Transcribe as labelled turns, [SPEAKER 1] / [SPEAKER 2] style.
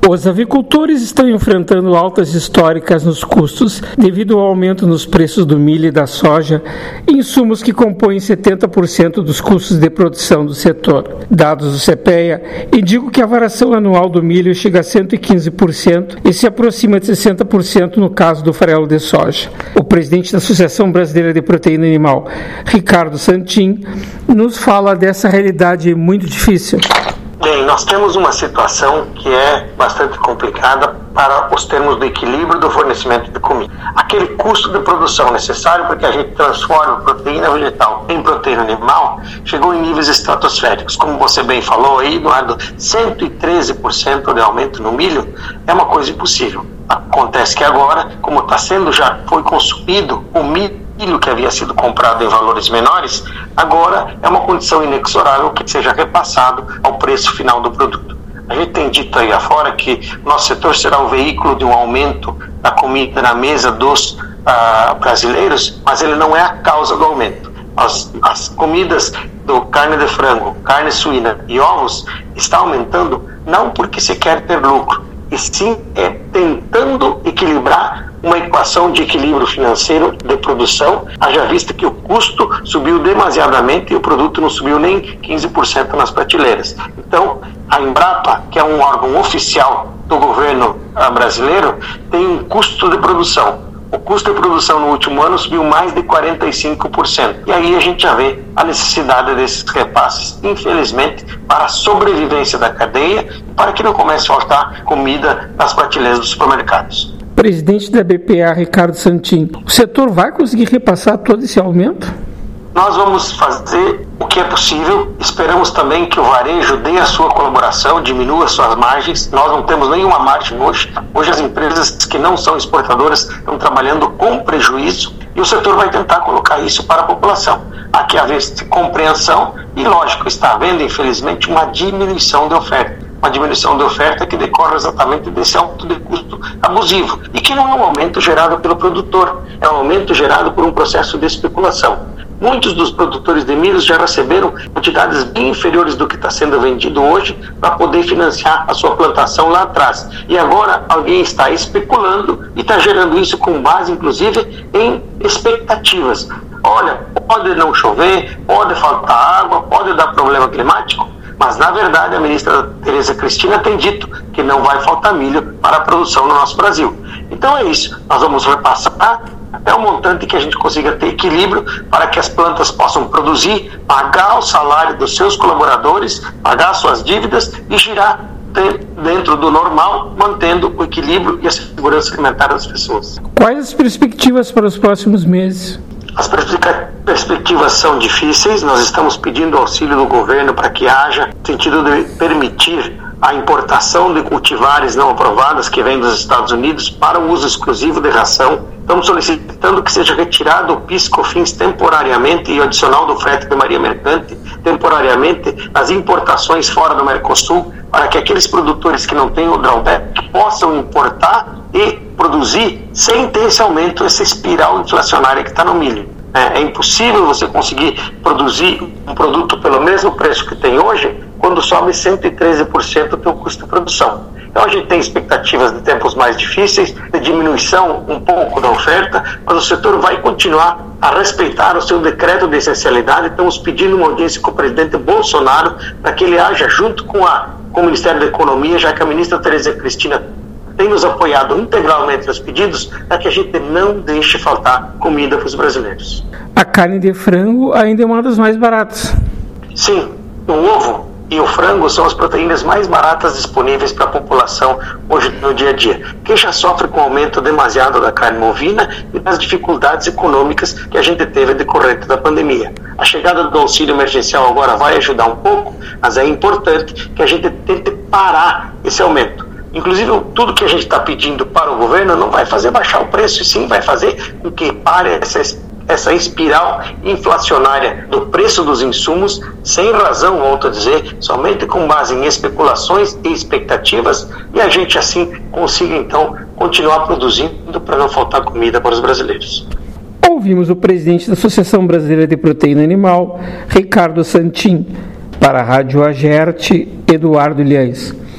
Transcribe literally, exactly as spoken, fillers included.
[SPEAKER 1] Os avicultores estão enfrentando altas históricas nos custos devido ao aumento nos preços do milho e da soja, insumos que compõem setenta por cento dos custos de produção do setor. Dados do CEPEA indicam que a variação anual do milho chega a cento e quinze por cento e se aproxima de sessenta por cento no caso do farelo de soja. O presidente da Associação Brasileira de Proteína Animal, Ricardo Santin, nos fala dessa realidade muito difícil.
[SPEAKER 2] Bem, nós temos uma situação que é bastante complicada para os termos do equilíbrio do fornecimento de comida. Aquele custo de produção necessário para que a gente transforme proteína vegetal em proteína animal chegou em níveis estratosféricos. Como você bem falou aí, Eduardo, cento e treze por cento de aumento no milho é uma coisa impossível. Acontece que agora, como está sendo, já foi consumido o milho que havia sido comprado em valores menores, agora é uma condição inexorável que seja repassado ao preço final do produto. A gente tem dito aí afora que nosso setor será o veículo de um aumento da comida na mesa dos ah, brasileiros, mas ele não é a causa do aumento. As, as comidas do carne de frango, carne suína e ovos estão aumentando não porque se quer ter lucro, e sim é tentando equilibrar uma equação de equilíbrio financeiro de produção, haja vista que o custo subiu demasiadamente e o produto não subiu nem quinze por cento nas prateleiras. Então, a Embrapa, que é um órgão oficial do governo brasileiro, tem um custo de produção. O custo de produção no último ano subiu mais de quarenta e cinco por cento. E aí a gente já vê a necessidade desses repasses, infelizmente, para a sobrevivência da cadeia e para que não comece a faltar comida nas prateleiras dos supermercados.
[SPEAKER 1] Presidente da B P A, Ricardo Santin, o setor vai conseguir repassar todo esse aumento?
[SPEAKER 2] Nós vamos fazer o que é possível, esperamos também que o varejo dê a sua colaboração, diminua suas margens. Nós não temos nenhuma margem hoje, hoje as empresas que não são exportadoras estão trabalhando com prejuízo e o setor vai tentar colocar isso para a população. Há que haver compreensão e, lógico, está havendo, infelizmente, uma diminuição de oferta. Uma diminuição de oferta que decorre exatamente desse aumento de custo abusivo e que não é um aumento gerado pelo produtor, é um aumento gerado por um processo de especulação. Muitos dos produtores de milho já receberam quantidades bem inferiores do que está sendo vendido hoje para poder financiar a sua plantação lá atrás. E agora alguém está especulando e está gerando isso com base, inclusive, em expectativas. Olha, pode não chover, pode faltar água, pode dar problema climático, mas na verdade a ministra Tereza Cristina tem dito que não vai faltar milho para a produção no nosso Brasil. Então é isso, nós vamos repassar até o montante que a gente consiga ter equilíbrio para que as plantas possam produzir, pagar o salário dos seus colaboradores, pagar suas dívidas e girar dentro do normal, mantendo o equilíbrio e a segurança alimentar das pessoas.
[SPEAKER 1] Quais as perspectivas para os próximos meses?
[SPEAKER 2] As perspectivas são difíceis, nós estamos pedindo auxílio do governo para que haja sentido de permitir a importação de cultivares não aprovadas que vêm dos Estados Unidos para o uso exclusivo de ração. Estamos solicitando que seja retirado o PIS, COFINS temporariamente e o adicional do frete de marinha mercante temporariamente nas importações fora do Mercosul, para que aqueles produtores que não têm o drawback possam importar e produzir sem ter esse aumento, essa espiral inflacionária que está no milho. É, é impossível você conseguir produzir um produto pelo mesmo preço que tem hoje quando sobe cento e treze por cento do teu custo de produção. Então a gente tem expectativas de tempos mais difíceis, de diminuição um pouco da oferta, mas o setor vai continuar a respeitar o seu decreto de essencialidade. Estamos pedindo uma audiência com o presidente Bolsonaro para que ele haja junto com, a, com o Ministério da Economia, já que a ministra Tereza Cristina tem nos apoiado integralmente nos pedidos para que a gente não deixe faltar comida para os brasileiros.
[SPEAKER 1] A carne de frango ainda é uma das mais baratas.
[SPEAKER 2] Sim, o ovo e o frango são as proteínas mais baratas disponíveis para a população hoje no dia a dia. Quem já sofre com o aumento demasiado da carne bovina e das dificuldades econômicas que a gente teve decorrente da pandemia. A chegada do auxílio emergencial agora vai ajudar um pouco, mas é importante que a gente tente parar esse aumento. Inclusive, tudo que a gente está pedindo para o governo não vai fazer baixar o preço, e sim vai fazer com que pare essa, essa espiral inflacionária do preço dos insumos, sem razão, volto a dizer, somente com base em especulações e expectativas, e a gente assim consiga então continuar produzindo para não faltar comida para os brasileiros.
[SPEAKER 1] Ouvimos o presidente da Associação Brasileira de Proteína Animal, Ricardo Santin. Para a Rádio Agerte, Eduardo Ilhães.